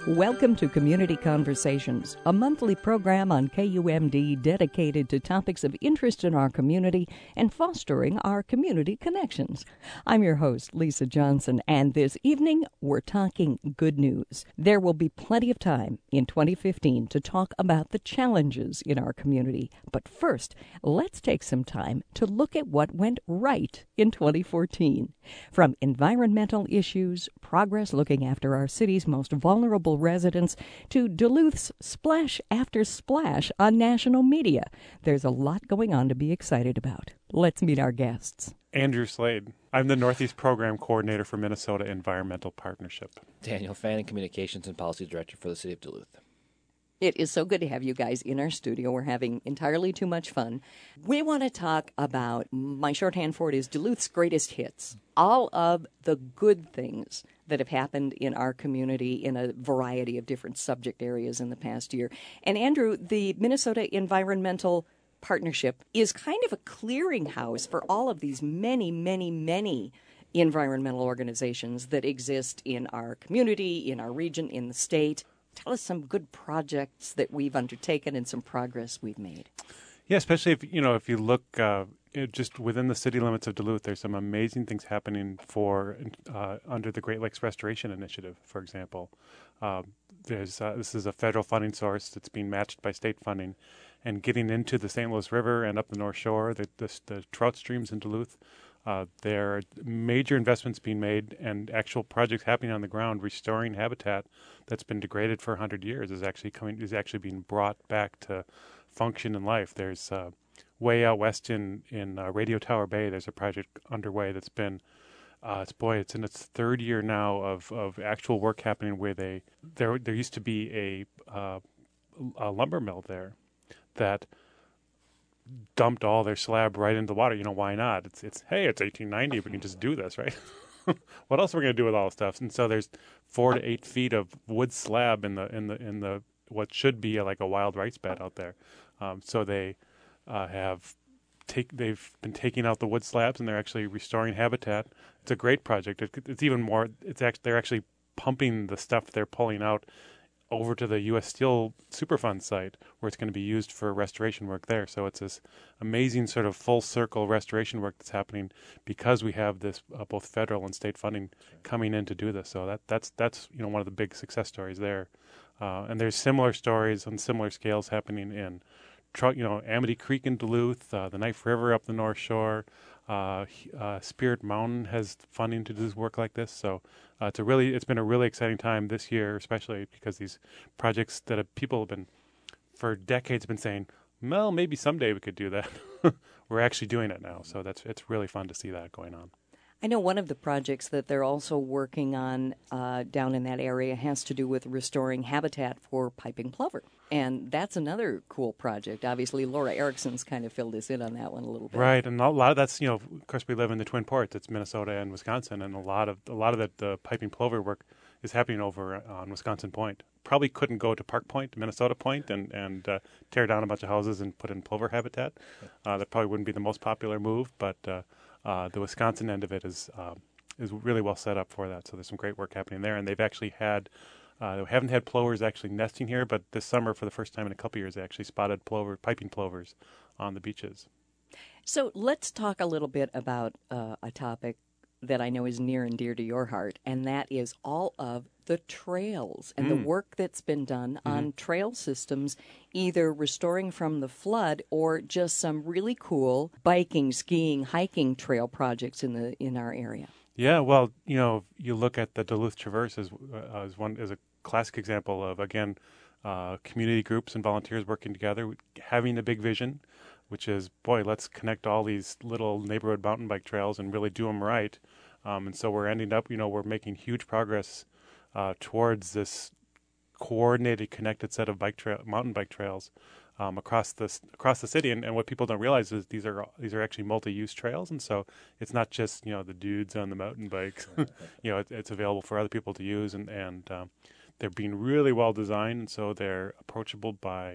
Welcome to Community Conversations, a monthly program on KUMD dedicated to topics of interest in our community and fostering our community connections. I'm your host, Lisa Johnson, and this evening we're talking good news. There will be plenty of time in 2015 to talk about the challenges in our community. But first, let's take some time to look at what went right in 2014. From environmental issues, progress looking after our city's most vulnerable residents, to Duluth's splash after splash on national media. There's a lot going on to be excited about. Let's meet our guests. Andrew Slade. I'm the Northeast Program Coordinator for Minnesota Environmental Partnership. Daniel Fanning, Communications and Policy Director for the City of Duluth. It is so good to have you guys in our studio. We're having entirely too much fun. We want to talk about, my shorthand for it is Duluth's greatest hits. All of the good things that have happened in our community in a variety of different subject areas in the past year. And Andrew, the Minnesota Environmental Partnership is kind of a clearinghouse for all of these many environmental organizations that exist in our community, in our region, in the state. Tell us some good projects that we've undertaken and some progress we've made. Yeah, especially if you look just within the city limits of Duluth, there's some amazing things happening under the Great Lakes Restoration Initiative, for example. This is a federal funding source that's being matched by state funding, and getting into the St. Louis River and up the North Shore, the trout streams in Duluth. There are major investments being made and actual projects happening on the ground, restoring habitat that's been degraded for 100 years is actually being brought back to function in life. There's way out west in Radio Tower Bay, there's a project underway that's been it's in its third year now of actual work happening where there used to be a lumber mill there that dumped all their slab right into the water. Why not? It's 1890. We can just do this, right? What else are we going to do with all this stuff? And so there's 4 to 8 feet of wood slab in the what should be like a wild rice bed out there. So they've been taking out the wood slabs and they're actually restoring habitat. It's a great project. It's even more. They're actually pumping the stuff they're pulling out over to the U.S. Steel Superfund site where it's going to be used for restoration work there. So it's this amazing sort of full circle restoration work that's happening because we have this both federal and state funding coming in to do this. So that's one of the big success stories there. And there's similar stories on similar scales happening in Amity Creek in Duluth, the Knife River up the North Shore. Spirit Mountain has funding to do work like this. So it's been a really exciting time this year, especially because these projects that people have been for decades been saying, well, maybe someday we could do that. We're actually doing it now. So it's really fun to see that going on. I know one of the projects that they're also working on down in that area has to do with restoring habitat for piping plover. And that's another cool project. Obviously, Laura Erickson's kind of filled us in on that one a little bit. Right, and a lot of that's, of course, we live in the Twin Ports. It's Minnesota and Wisconsin, and a lot of the piping plover work is happening over on Wisconsin Point. Probably couldn't go to Park Point, Minnesota Point, and tear down a bunch of houses and put in plover habitat. That probably wouldn't be the most popular move, but the Wisconsin end of it is really well set up for that. So there's some great work happening there, and they've actually had they haven't had plovers actually nesting here, but this summer, for the first time in a couple years, they actually spotted piping plovers on the beaches. So let's talk a little bit about a topic that I know is near and dear to your heart, and that is all of the trails and the work that's been done on trail systems, either restoring from the flood or just some really cool biking, skiing, hiking trail projects in our area. Yeah, well, you look at the Duluth Traverse as a classic example of, again, community groups and volunteers working together, having a big vision, which is, boy, let's connect all these little neighborhood mountain bike trails and really do them right. And so we're ending up, we're making huge progress towards this coordinated, connected set of mountain bike trails across the city. And what people don't realize is these are actually multi-use trails, and so it's not just the dudes on the mountain bikes. It's available for other people to use, and they're being really well designed, and so they're approachable by.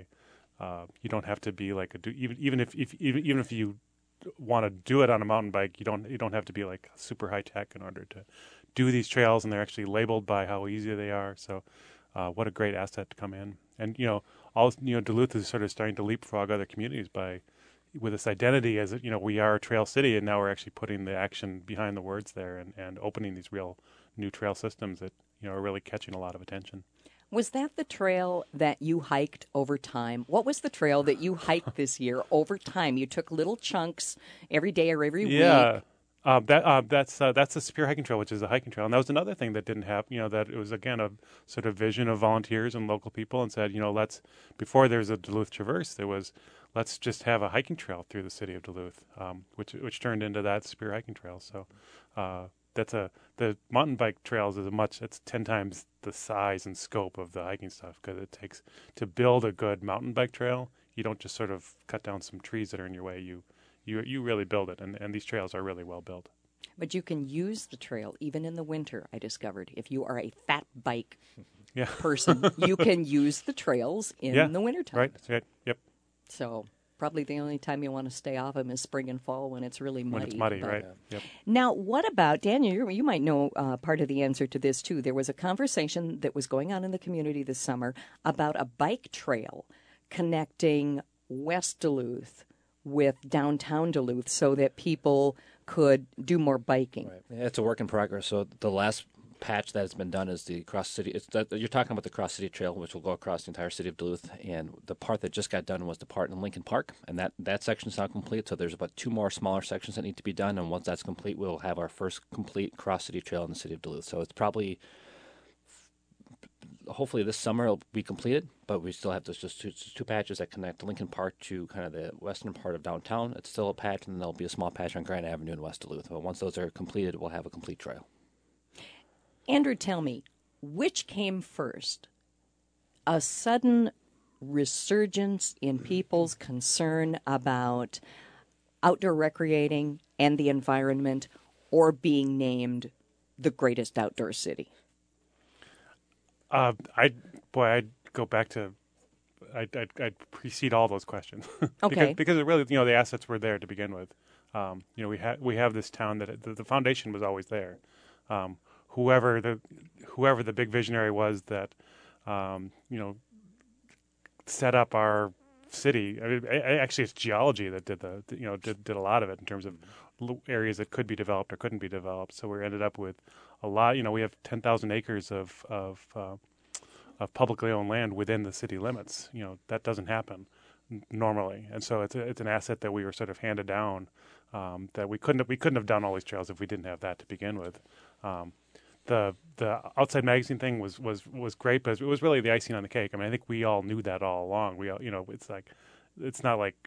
You don't have to be like even if you want to do it on a mountain bike, you don't have to be like super high tech in order to do these trails, and they're actually labeled by how easy they are. So what a great asset to come in. And Duluth is sort of starting to leapfrog other communities with this identity as we are a trail city, and now we're actually putting the action behind the words there and opening these real new trail systems that are really catching a lot of attention. Was that the trail that you hiked over time? What was the trail that you hiked this year over time? You took little chunks every day or every week. Yeah. That's the Superior Hiking Trail, which is a hiking trail, and that was another thing that didn't happen. That it was again a sort of vision of volunteers and local people, and said, before there's a Duluth Traverse, there was let's just have a hiking trail through the city of Duluth, which turned into that Superior Hiking Trail. So the mountain bike trails it's 10 times the size and scope of the hiking stuff, because it takes to build a good mountain bike trail. You don't just sort of cut down some trees that are in your way. You really build it, and these trails are really well built. But you can use the trail even in the winter, I discovered. If you are a fat bike person, you can use the trails in the wintertime. Right, yep. So probably the only time you want to stay off them is spring and fall when it's really muddy. When it's muddy, right. Yep. Now, what about, Daniel, you might know part of the answer to this, too. There was a conversation that was going on in the community this summer about a bike trail connecting West Duluth with downtown Duluth so that people could do more biking. Right. Yeah, it's a work in progress. So the last patch that has been done is the cross city. You're talking about the cross city trail, which will go across the entire city of Duluth. And the part that just got done was the part in Lincoln Park, and that section is now complete. So there's about 2 more smaller sections that need to be done. And once that's complete, we'll have our first complete cross city trail in the city of Duluth. So it's probably, hopefully this summer it'll be completed, but we still have those just two patches that connect Lincoln Park to kind of the western part of downtown. It's still a patch, and then there'll be a small patch on Grand Avenue in West Duluth. But once those are completed, we'll have a complete trail. Andrew, tell me, which came first? A sudden resurgence in people's concern about outdoor recreating and the environment, or being named the greatest outdoor city? I'd go back to I'd precede all those questions. Okay. because it really, the assets were there to begin with. We have this town that the foundation was always there. Whoever the big visionary was that set up our city. I mean, actually, it's geology that did a lot of it in terms of areas that could be developed or couldn't be developed. So we ended up with a lot. We have 10,000 acres of publicly owned land within the city limits. That doesn't happen normally, and so it's an asset that we were sort of handed down. That we couldn't have done all these trails if we didn't have that to begin with. The Outside Magazine thing was great, but it was really the icing on the cake. I mean, I think we all knew that all along. It's not like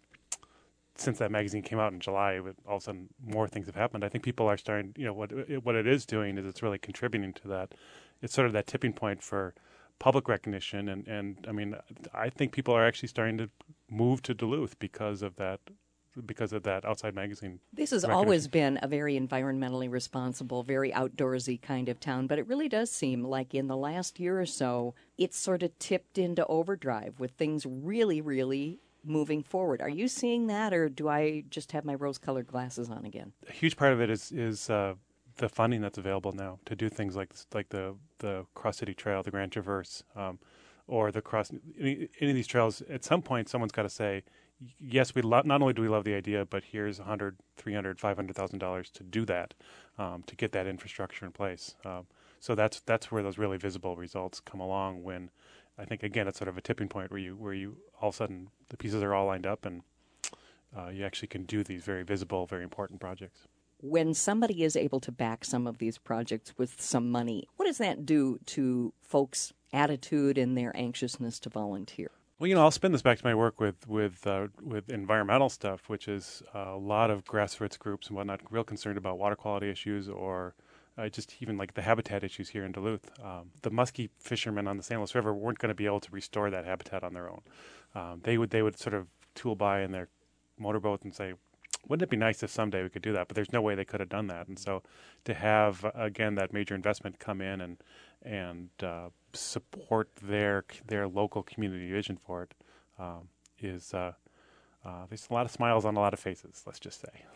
since that magazine came out in July, all of a sudden more things have happened. I think people are starting. What it is doing is it's really contributing to that. It's sort of that tipping point for public recognition, and I mean, I think people are actually starting to move to Duluth because of that Outside Magazine. This has always been a very environmentally responsible, very outdoorsy kind of town, but it really does seem like in the last year or so, it's sort of tipped into overdrive with things really, really moving forward. Are you seeing that, or do I just have my rose-colored glasses on again? A huge part of it is the funding that's available now to do things like the Cross City Trail, the Grand Traverse, or the any of these trails. At some point, someone's got to say, yes, not only do we love the idea, but here's $100,000, $300,000, $500,000 to do that, to get that infrastructure in place. So that's where those really visible results come along. When I think again it's sort of a tipping point where you all of a sudden the pieces are all lined up and you actually can do these very visible, very important projects. When somebody is able to back some of these projects with some money, what does that do to folks' attitude and their anxiousness to volunteer? Well, I'll spin this back to my work with environmental stuff, which is a lot of grassroots groups and whatnot, real concerned about water quality issues or just even like the habitat issues here in Duluth. The muskie fishermen on the San Luis River weren't going to be able to restore that habitat on their own. They would sort of tool by in their motorboat and say, wouldn't it be nice if someday we could do that? But there's no way they could have done that. And so to have, again, that major investment come in and support their local community vision for it is there's a lot of smiles on a lot of faces, let's just say.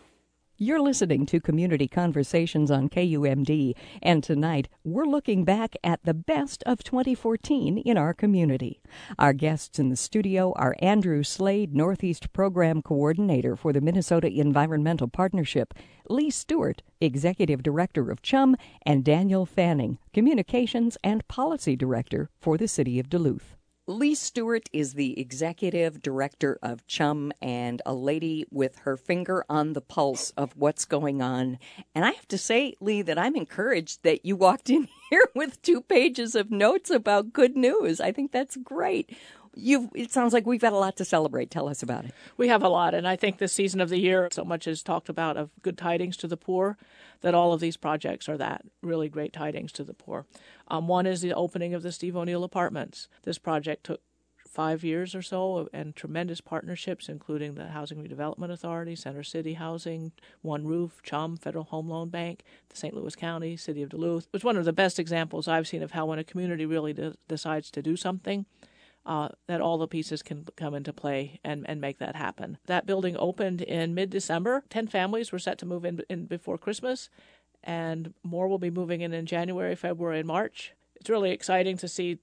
You're listening to Community Conversations on KUMD, and tonight we're looking back at the best of 2014 in our community. Our guests in the studio are Andrew Slade, Northeast Program Coordinator for the Minnesota Environmental Partnership, Lee Stewart, Executive Director of CHUM, and Daniel Fanning, Communications and Policy Director for the City of Duluth. Lee Stewart is the executive director of CHUM and a lady with her finger on the pulse of what's going on. And I have to say, Lee, that I'm encouraged that you walked in here with 2 pages of notes about good news. I think that's great. It sounds like we've got a lot to celebrate. Tell us about it. We have a lot, and I think this season of the year, so much is talked about of good tidings to the poor, that all of these projects are that, really great tidings to the poor. One is the opening of the Steve O'Neill Apartments. This project took 5 years or so and tremendous partnerships, including the Housing Redevelopment Authority, Center City Housing, One Roof, CHUM, Federal Home Loan Bank, the St. Louis County, City of Duluth. It was one of the best examples I've seen of how when a community really decides to do something, that all the pieces can come into play and make that happen. That building opened in mid-December. 10 families were set to move in before Christmas, and more will be moving in January, February, and March. It's really exciting to see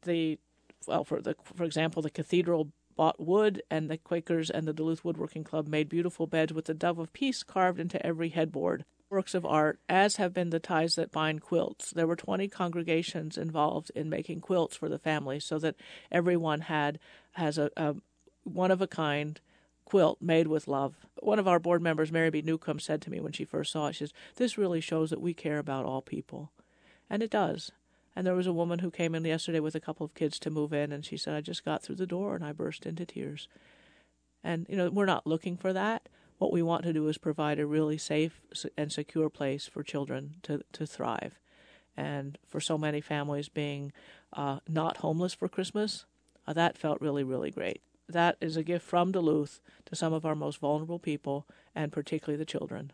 for example, the cathedral bought wood, and the Quakers and the Duluth Woodworking Club made beautiful beds with the Dove of Peace carved into every headboard. Works of art, as have been the ties that bind quilts. There were 20 congregations involved in making quilts for the families so that everyone has a one-of-a-kind quilt made with love. One of our board members, Mary B. Newcomb, said to me when she first saw it, she says, "This really shows that we care about all people." And it does. And there was a woman who came in yesterday with a couple of kids to move in, and she said, "I just got through the door and I burst into tears." And, we're not looking for that. What we want to do is provide a really safe and secure place for children to thrive. And for so many families being not homeless for Christmas, that felt really, really great. That is a gift from Duluth to some of our most vulnerable people, and particularly the children.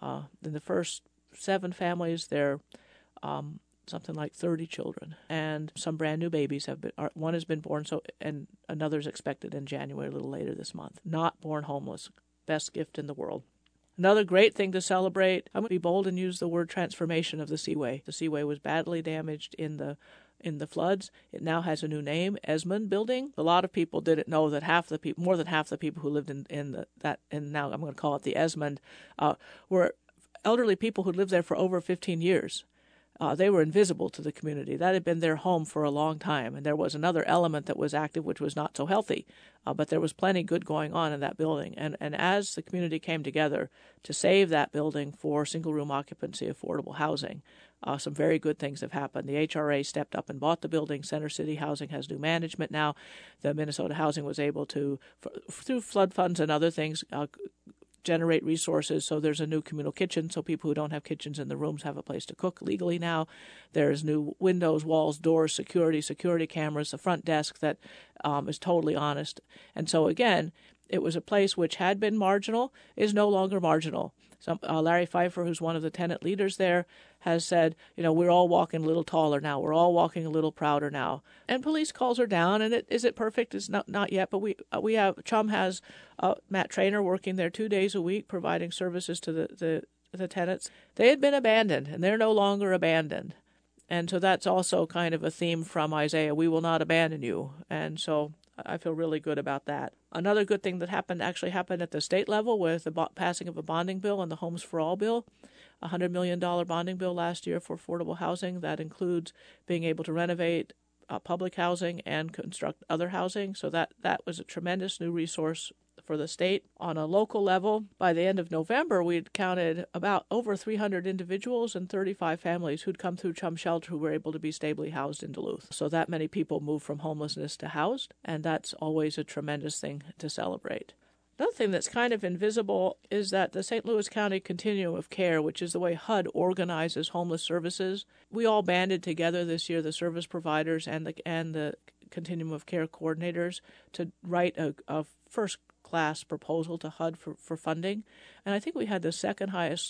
In the first 7 families, there are something like 30 children, and some brand new babies one has been born, and another's expected in January, a little later this month. Not born homeless. Best gift in the world. Another great thing to celebrate, I'm going to be bold and use the word transformation of the Seaway. The Seaway was badly damaged in the floods. It now has a new name, Esmond Building. A lot of people didn't know that more than half the people who lived and now I'm going to call it the Esmond, were elderly people who lived there for over 15 years. They were invisible to the community. That had been their home for a long time, and there was another element that was active which was not so healthy, but there was plenty good going on in that building. And as the community came together to save that building for single-room occupancy affordable housing, some very good things have happened. The HRA stepped up and bought the building. Center City Housing has new management now. The Minnesota Housing was able to, through flood funds and other things, generate resources, so there's a new communal kitchen, so people who don't have kitchens in the rooms have a place to cook legally now. There's new windows, walls, doors, security cameras, a front desk that is totally honest. And so again, it was a place which had been marginal, is no longer marginal. Larry Pfeiffer, who's one of the tenant leaders there, has said, we're all walking a little taller now. We're all walking a little prouder now. And police calls are down, and is it perfect? It's not yet, but we have, CHUM has Matt Trainer working there 2 days a week, providing services to the tenants. They had been abandoned, and they're no longer abandoned. And so that's also kind of a theme from Isaiah, we will not abandon you. And so I feel really good about that. Another good thing that happened at the state level with the passing of a bonding bill and the Homes for All bill, a $100 million bonding bill last year for affordable housing. That includes being able to renovate public housing and construct other housing. So that was a tremendous new resource for the state. On a local level, by the end of November, we'd counted about over 300 individuals and 35 families who'd come through CHUM Shelter who were able to be stably housed in Duluth. So that many people moved from homelessness to housed, and that's always a tremendous thing to celebrate. Another thing that's kind of invisible is that the St. Louis County Continuum of Care, which is the way HUD organizes homeless services, we all banded together this year, the service providers and the Continuum of Care coordinators, to write a first-class proposal to HUD for funding. And I think we had the second highest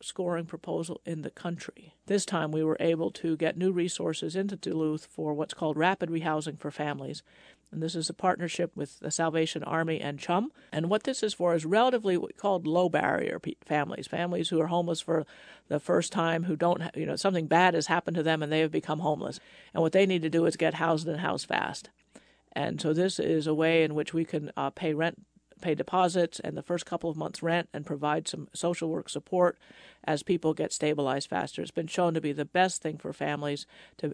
scoring proposal in the country. This time we were able to get new resources into Duluth for what's called rapid rehousing for families. And this is a partnership with the Salvation Army and CHUM. And what this is for is relatively what we called low barrier families who are homeless for the first time, who don't, something bad has happened to them and they have become homeless. And what they need to do is get housed and housed fast. And so this is a way in which we can pay deposits and the first couple of months' rent and provide some social work support as people get stabilized faster. It's been shown to be the best thing for families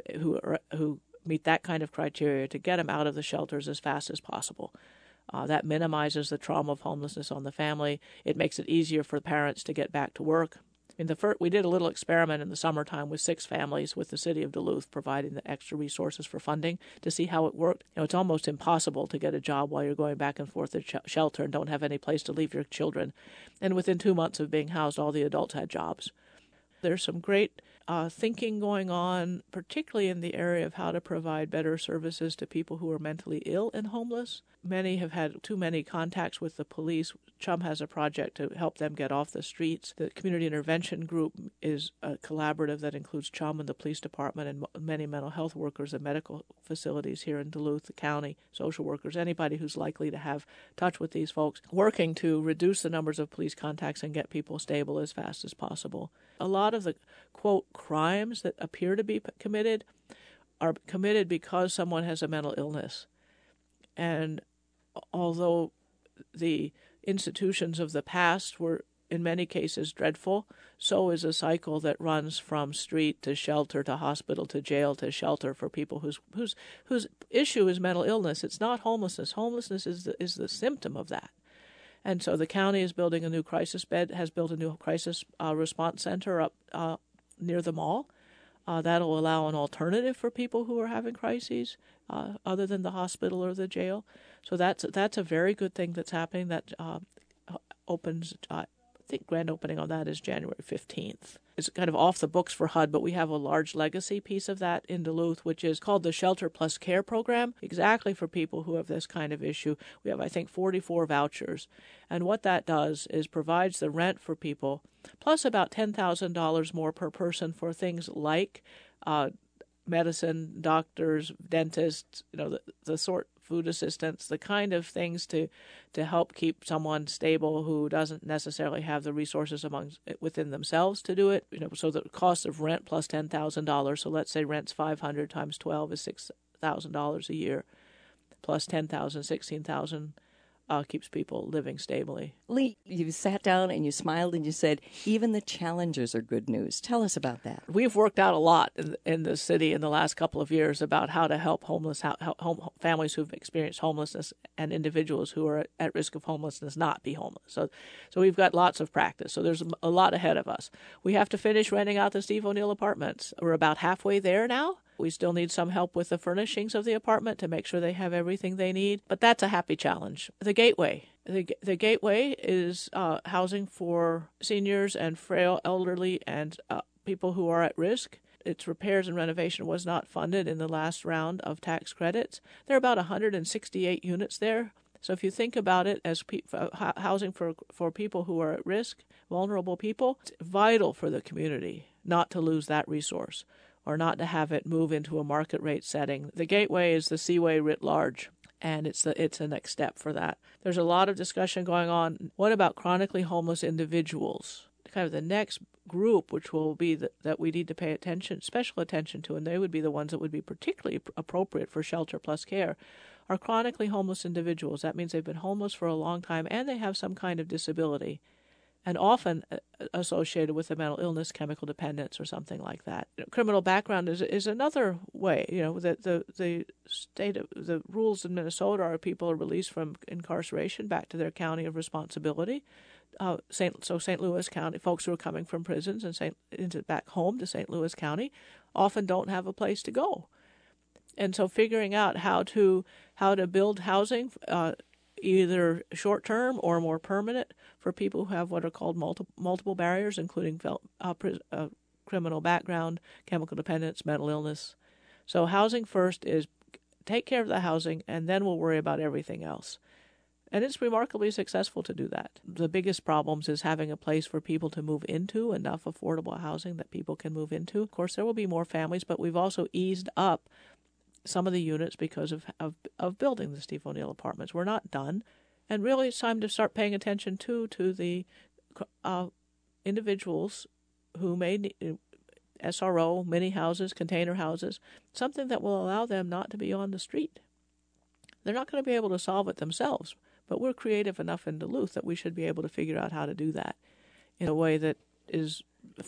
who meet that kind of criteria to get them out of the shelters as fast as possible. That minimizes the trauma of homelessness on the family. It makes it easier for parents to get back to work. We did a little experiment in the summertime with 6 families with the city of Duluth providing the extra resources for funding to see how it worked. It's almost impossible to get a job while you're going back and forth to shelter and don't have any place to leave your children. And within 2 months of being housed, all the adults had jobs. There's some great thinking going on, particularly in the area of how to provide better services to people who are mentally ill and homeless. Many have had too many contacts with the police. CHUM has a project to help them get off the streets. The Community Intervention Group is a collaborative that includes CHUM and the police department and many mental health workers and medical facilities here in Duluth, the county, social workers, anybody who's likely to have touch with these folks, working to reduce the numbers of police contacts and get people stable as fast as possible. A lot of the, quote, crimes that appear to be committed are committed because someone has a mental illness. And although the institutions of the past were in many cases dreadful, so is a cycle that runs from street to shelter to hospital to jail to shelter for people whose issue is mental illness. It's not homelessness. Homelessness is the symptom of that. And so the county is building a new crisis bed, has built a new crisis response center up near the mall. That'll allow an alternative for people who are having crises other than the hospital or the jail. So that's a very good thing that's happening. That opens, I think grand opening on that is January 15th. It's kind of off the books for HUD, but we have a large legacy piece of that in Duluth, which is called the Shelter Plus Care Program, exactly for people who have this kind of issue. We have, I think, 44 vouchers. And what that does is provides the rent for people, plus about $10,000 more per person for things like medicine, doctors, dentists, the sort, food assistance, the kind of things to help keep someone stable who doesn't necessarily have the resources within themselves to do it. So the cost of rent plus $10,000. So let's say rent's $500 times 12 is $6,000 a year, plus $10,000, $16,000. Keeps people living stably. Lee, you sat down and you smiled and you said, even the challenges are good news. Tell us about that. We've worked out a lot in the city in the last couple of years about how to help families who've experienced homelessness and individuals who are at risk of homelessness not be homeless. So we've got lots of practice. So there's a lot ahead of us. We have to finish renting out the Steve O'Neill apartments. We're about halfway there now. We still need some help with the furnishings of the apartment to make sure they have everything they need, but that's a happy challenge. The Gateway. The Gateway is housing for seniors and frail elderly and people who are at risk. Its repairs and renovation was not funded in the last round of tax credits. There are about 168 units there. So if you think about it as housing for people who are at risk, vulnerable people, it's vital for the community not to lose that resource, or not to have it move into a market rate setting. The Gateway is the Seaway writ large, and it's the next step for that. There's a lot of discussion going on. What about chronically homeless individuals? Kind of the next group, which will be that we need to pay special attention to, and they would be the ones that would be particularly appropriate for Shelter Plus Care, are chronically homeless individuals. That means they've been homeless for a long time and they have some kind of disability, and often associated with a mental illness, chemical dependence, or something like that. Criminal background is another way. The state of the rules in Minnesota are people are released from incarceration back to their county of responsibility. St. Louis County, folks who are coming from prisons and back home to St. Louis County often don't have a place to go. And so figuring out how to build housing, either short-term or more permanent, for people who have what are called multiple barriers, including criminal background, chemical dependence, mental illness. So housing first is take care of the housing, and then we'll worry about everything else. And it's remarkably successful to do that. The biggest problems is having a place for people to move into, enough affordable housing that people can move into. Of course, there will be more families, but we've also eased up some of the units because of building the Steve O'Neill apartments. We're not done. And really, it's time to start paying attention, to the individuals who made SRO, mini houses, container houses, something that will allow them not to be on the street. They're not going to be able to solve it themselves, but we're creative enough in Duluth that we should be able to figure out how to do that in a way that is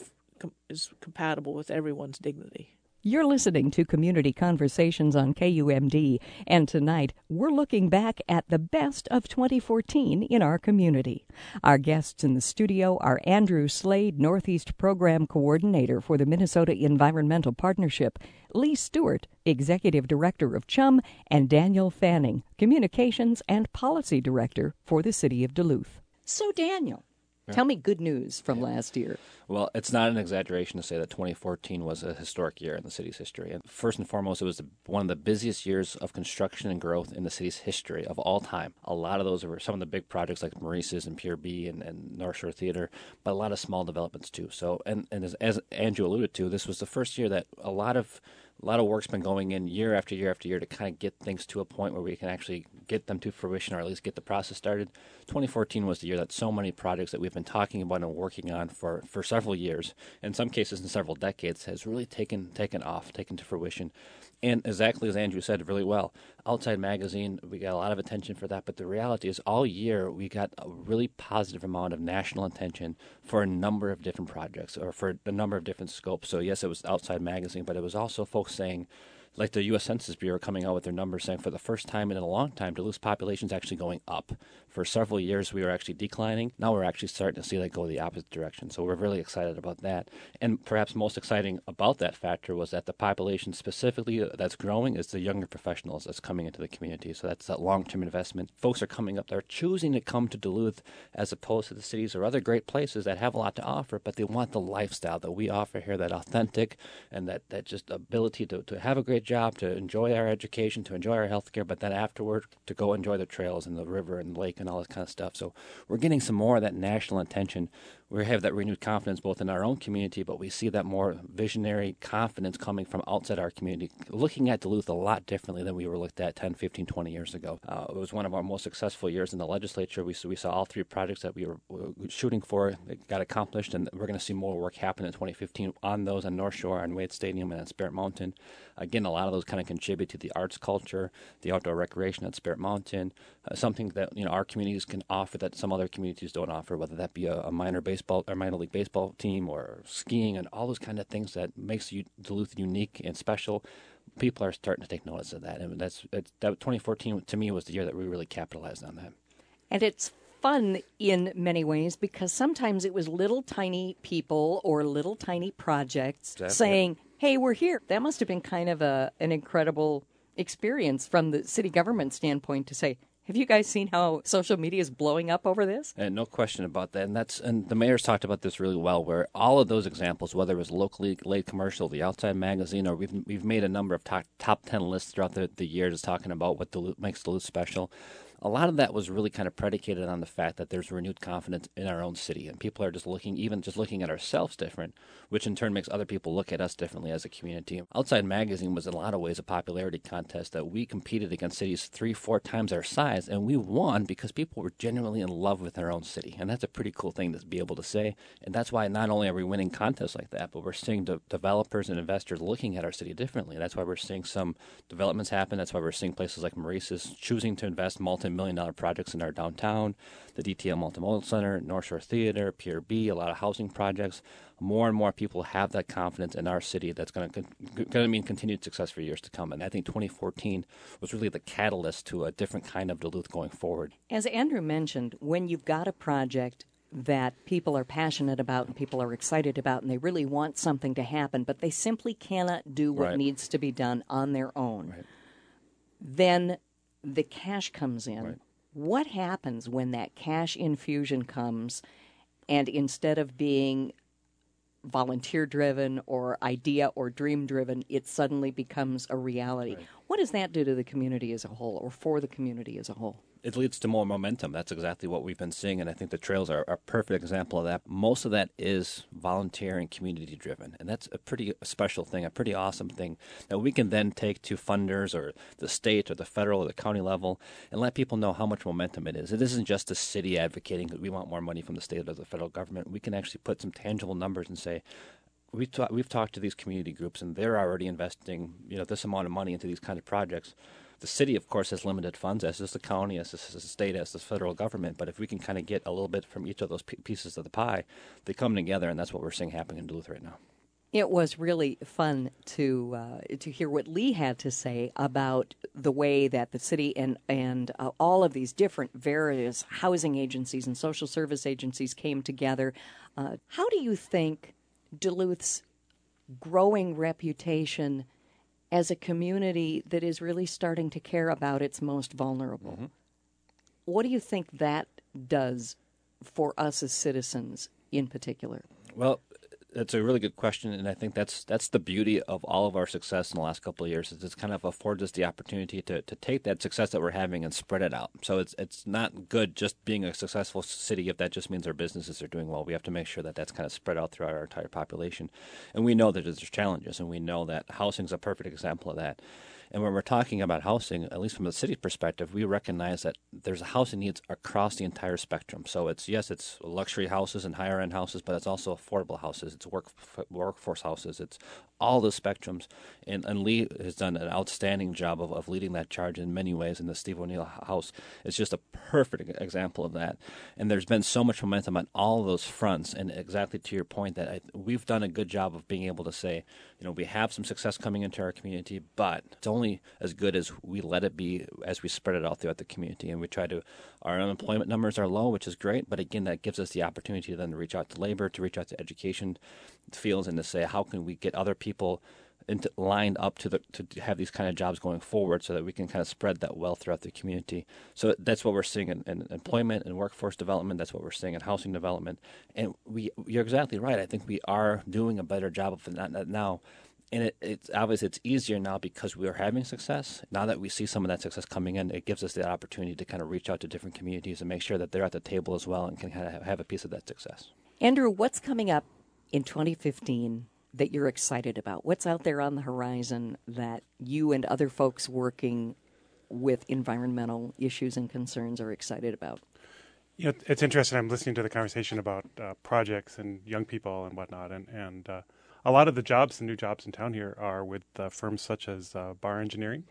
compatible with everyone's dignity. You're listening to Community Conversations on KUMD, and tonight we're looking back at the best of 2014 in our community. Our guests in the studio are Andrew Slade, Northeast Program Coordinator for the Minnesota Environmental Partnership, Lee Stewart, Executive Director of CHUM, and Daniel Fanning, Communications and Policy Director for the City of Duluth. So, Daniel, tell me good news from last year. Well, it's not an exaggeration to say that 2014 was a historic year in the city's history. And first and foremost, it was one of the busiest years of construction and growth in the city's history of all time. A lot of those were some of the big projects like Maurice's and Pier B and North Shore Theater, but a lot of small developments too. So, and as Andrew alluded to, this was the first year that a lot of work's been going in year after year after year to kind of get things to a point where we can actually get them to fruition, or at least get the process started. 2014 was the year that so many projects that we've been talking about and working on for several years, in some cases in several decades, has really taken to fruition. And exactly as Andrew said really well, Outside Magazine, we got a lot of attention for that, but the reality is all year we got a really positive amount of national attention for a number of different projects, or for a number of different scopes. So yes, it was Outside Magazine, but it was also folks saying, like the U.S. Census Bureau coming out with their numbers saying for the first time in a long time, Duluth's population is actually going up. For several years, we were actually declining. Now we're actually starting to see that go the opposite direction. So we're really excited about that. And perhaps most exciting about that factor was that the population specifically that's growing is the younger professionals that's coming into the community. So that's that long-term investment. Folks are coming up. They're choosing to come to Duluth as opposed to the cities or other great places that have a lot to offer, but they want the lifestyle that we offer here, that authentic and that just ability to have a great job, to enjoy our education, to enjoy our healthcare, but then afterward to go enjoy the trails and the river and the lake and all this kind of stuff. So we're getting some more of that national attention. We have that renewed confidence both in our own community, but we see that more visionary confidence coming from outside our community, looking at Duluth a lot differently than we were looked at 10, 15, 20 years ago. It was one of our most successful years in the legislature. We saw all three projects that we were shooting for got accomplished, and we're going to see more work happen in 2015 on those on North Shore, on Wade Stadium, and on Spirit Mountain. Again, a lot of those kind of contribute to the arts culture, the outdoor recreation at Spirit Mountain, something that our communities can offer that some other communities don't offer, whether that be a minor baseball or minor league baseball team or skiing and all those kind of things that makes Duluth unique and special. People are starting to take notice of that, and that 2014 to me was the year that we really capitalized on that. And it's fun in many ways because sometimes it was little tiny people or little tiny projects saying, hey, we're here. That must have been kind of an incredible experience from the city government standpoint to say, have you guys seen how social media is blowing up over this? And no question about that. And the mayor's talked about this really well, where all of those examples, whether it was locally laid commercial, the Outside Magazine, or we've made a number of top 10 lists throughout the year just talking about what makes Duluth special. A lot of that was really kind of predicated on the fact that there's renewed confidence in our own city, and people are just looking at ourselves different, which in turn makes other people look at us differently as a community. Outside Magazine was in a lot of ways a popularity contest that we competed against cities 3-4 times our size, and we won because people were genuinely in love with their own city, and that's a pretty cool thing to be able to say. And that's why not only are we winning contests like that, but we're seeing developers and investors looking at our city differently. That's why we're seeing some developments happen. That's why we're seeing places like Maurice's choosing to invest multi-million-dollar projects in our downtown, the DTL Multimodal Center, North Shore Theater, Pier B, a lot of housing projects. More and more people have that confidence in our city that's going to mean continued success for years to come. And I think 2014 was really the catalyst to a different kind of Duluth going forward. As Andrew mentioned, when you've got a project that people are passionate about and people are excited about and they really want something to happen, but they simply cannot do what needs to be done on their own, then the cash comes in. Right. What happens when that cash infusion comes and instead of being volunteer-driven or idea or dream-driven, it suddenly becomes a reality? Right. What does that do to the community as a whole or for the community as a whole? it leads to more momentum. That's exactly what we've been seeing, and I think the trails are a perfect example of that. Most of that is volunteer and community-driven, and that's a pretty special thing, a pretty awesome thing that we can then take to funders or the state or the federal or the county level and let people know how much momentum it is. It isn't just the city advocating that we want more money from the state or the federal government. We can actually put some tangible numbers and say, we've talked to these community groups, and they're already investing, this amount of money into these kind of projects. The city, of course, has limited funds, as does the county, as does the state, as does the federal government. But if we can kind of get a little bit from each of those pieces of the pie, they come together, and that's what we're seeing happening in Duluth right now. It was really fun to hear what Lee had to say about the way that the city and all of these different various housing agencies and social service agencies came together. How do you think Duluth's growing reputation as a community that is really starting to care about its most vulnerable, mm-hmm. what do you think that does for us as citizens in particular? Well, that's a really good question, and I think that's the beauty of all of our success in the last couple of years. Is it's kind of affords us the opportunity to take that success that we're having and spread it out. So it's not good just being a successful city if that just means our businesses are doing well. We have to make sure that that's kind of spread out throughout our entire population. And we know that there's challenges, and we know that housing is a perfect example of that. And when we're talking about housing, at least from the city perspective, we recognize that there's housing needs across the entire spectrum. So it's luxury houses and higher-end houses, but it's also affordable houses. It's workforce houses. It's all the spectrums. And Lee has done an outstanding job of leading that charge in many ways, and the Steve O'Neill House is just a perfect example of that. And there's been so much momentum on all of those fronts, and exactly to your point that we've done a good job of being able to say, we have some success coming into our community, but it's only as good as we let it be as we spread it out throughout the community. And we try to, our unemployment numbers are low, which is great, but again, that gives us the opportunity then to reach out to labor, to reach out to education fields, and to say, how can we get other people lined up to have these kind of jobs going forward so that we can kind of spread that wealth throughout the community. So that's what we're seeing in employment and workforce development. That's what we're seeing in housing development. And you're exactly right. I think we are doing a better job of that now. And it's obvious it's easier now because we are having success. Now that we see some of that success coming in, it gives us the opportunity to kind of reach out to different communities and make sure that they're at the table as well and can kind of have a piece of that success. Andrew, what's coming up in 2015 that you're excited about? What's out there on the horizon that you and other folks working with environmental issues and concerns are excited about? It's interesting. I'm listening to the conversation about projects and young people and whatnot, and a lot of the new jobs in town here are with firms such as Bar Engineering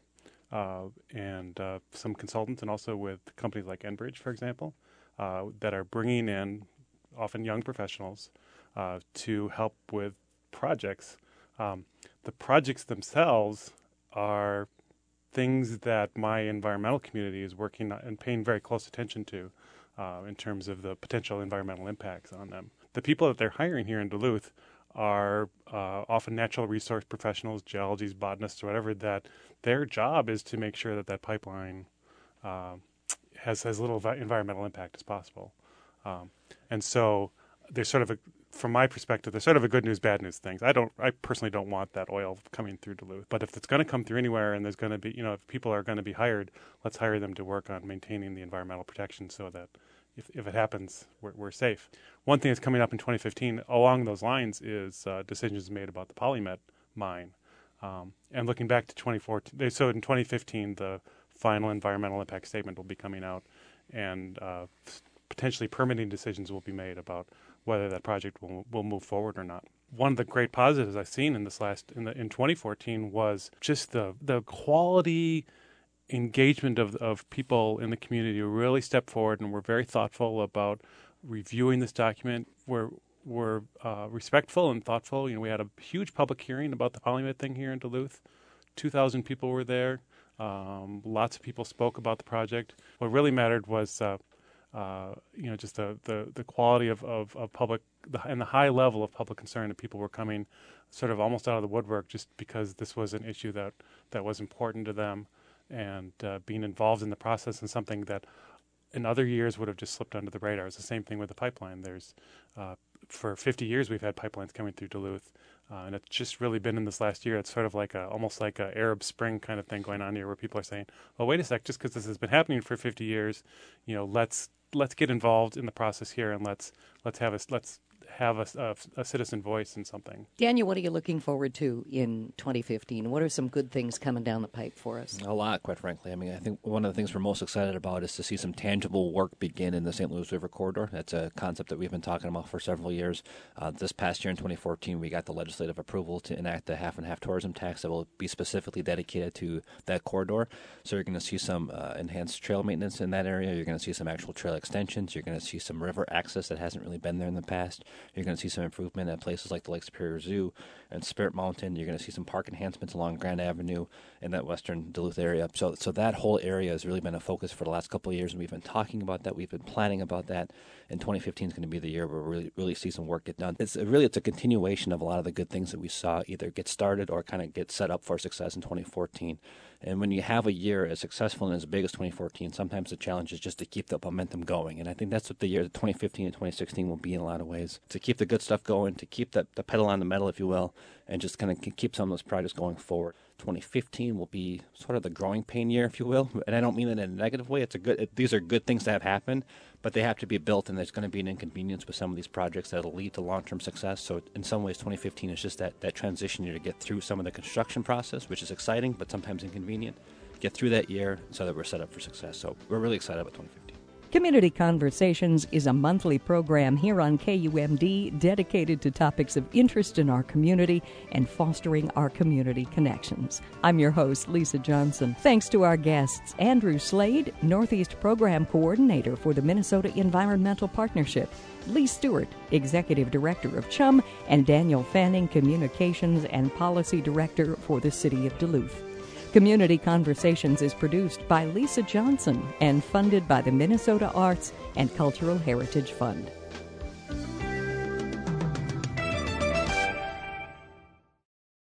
and some consultants, and also with companies like Enbridge, for example, that are bringing in often young professionals to help with projects. The projects themselves are things that my environmental community is working on and paying very close attention to in terms of the potential environmental impacts on them. The people that they're hiring here in Duluth are often natural resource professionals, geologists, botanists, or whatever, that their job is to make sure that pipeline has as little environmental impact as possible. And so there's sort of from my perspective, there's sort of a good news, bad news things. I personally don't want that oil coming through Duluth. But if it's going to come through anywhere and there's going to be, if people are going to be hired, let's hire them to work on maintaining the environmental protection so that if it happens, we're safe. One thing that's coming up in 2015 along those lines is decisions made about the Polymet mine. And looking back to 2014, so in 2015, the final environmental impact statement will be coming out, and potentially permitting decisions will be made about whether that project will move forward or not. One of the great positives I've seen in in 2014 was just the quality engagement of people in the community who really stepped forward and were very thoughtful about reviewing this document. Were respectful and thoughtful. We had a huge public hearing about the Polymet thing here in Duluth. 2,000 people were there. Lots of people spoke about the project. What really mattered was just the quality of public and the high level of public concern, that people were coming sort of almost out of the woodwork just because this was an issue that was important to them, and being involved in the process, and something that in other years would have just slipped under the radar. It's the same thing with the pipeline. There's for 50 years we've had pipelines coming through Duluth. And it's just really been in this last year. It's sort of like almost like a Arab Spring kind of thing going on here, where people are saying, "Well, wait a sec, just because this has been happening for 50 years, let's get involved in the process here, and let's have a citizen voice in something." Daniel, what are you looking forward to in 2015? What are some good things coming down the pipe for us? A lot, quite frankly. I mean, I think one of the things we're most excited about is to see some tangible work begin in the St. Louis River Corridor. That's a concept that we've been talking about for several years. This past year in 2014, we got the legislative approval to enact the half-and-half tourism tax that will be specifically dedicated to that corridor. So you're going to see some enhanced trail maintenance in that area. You're going to see some actual trail extensions. You're going to see some river access that hasn't really been there in the past. You're going to see some improvement at places like the Lake Superior Zoo and Spirit Mountain. You're going to see some park enhancements along Grand Avenue in that western Duluth area. So that whole area has really been a focus for the last couple of years, and we've been talking about that. We've been planning about that. And 2015 is going to be the year where we really see some work get done. It's a continuation of a lot of the good things that we saw either get started or kind of get set up for success in 2014. And when you have a year as successful and as big as 2014, sometimes the challenge is just to keep the momentum going. And I think that's what the year 2015 and 2016 will be in a lot of ways, to keep the good stuff going, to keep the pedal on the metal, if you will, and just kind of keep some of those projects going forward. 2015 will be sort of the growing pain year, if you will, and I don't mean that in a negative way. These are good things that have happened, but they have to be built, and there's going to be an inconvenience with some of these projects that will lead to long-term success. So in some ways, 2015 is just that transition year to get through some of the construction process, which is exciting, but sometimes inconvenient. Get through that year so that we're set up for success. So we're really excited about 2015. Community Conversations is a monthly program here on KUMD dedicated to topics of interest in our community and fostering our community connections. I'm your host, Lisa Johnson. Thanks to our guests, Andrew Slade, Northeast Program Coordinator for the Minnesota Environmental Partnership, Lee Stewart, Executive Director of CHUM, and Daniel Fanning, Communications and Policy Director for the City of Duluth. Community Conversations is produced by Lisa Johnson and funded by the Minnesota Arts and Cultural Heritage Fund.